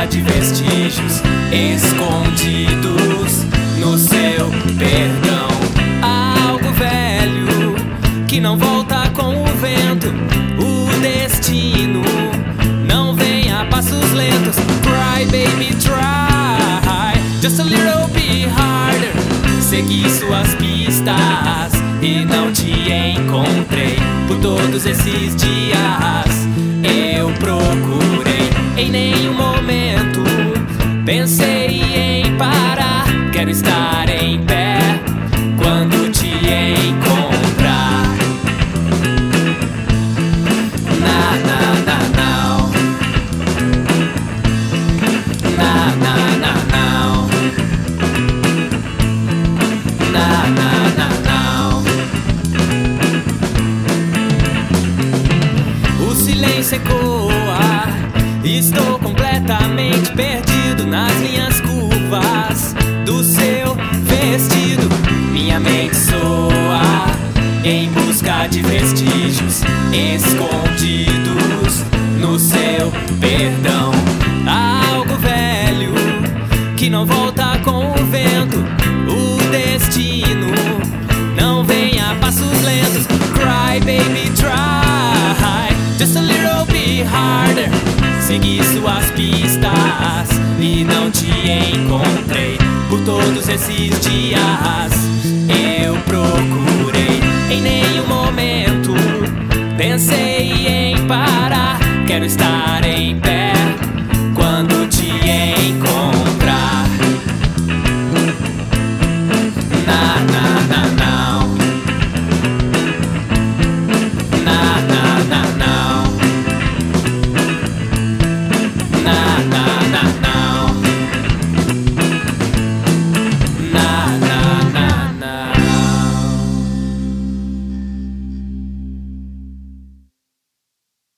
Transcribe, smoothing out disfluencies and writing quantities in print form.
busca de vestígios escondidos no seu perdão. Algo velho que não volta com o vento. O destino não vem a passos lentos. Cry baby try, just a little bit harder. Segui suas pistas e não te encontrei. Por todos esses dias eu procurei. Em nenhum momento pensei em parar. Quero estar em pé quando te encontrar. Na na na now. Na na na now. Na na na now. O silêncio ecoa. Estou completamente perdido nas linhas curvas do seu vestido. Minha mente soa em busca de vestígios escondidos no seu perdão. Algo velho que não volta com o vento. O destino não vem a passos lentos. Cry baby try, just a little bit harder. Segui suas pistas e não te encontrei. Por todos esses dias eu procurei. Em nenhum momento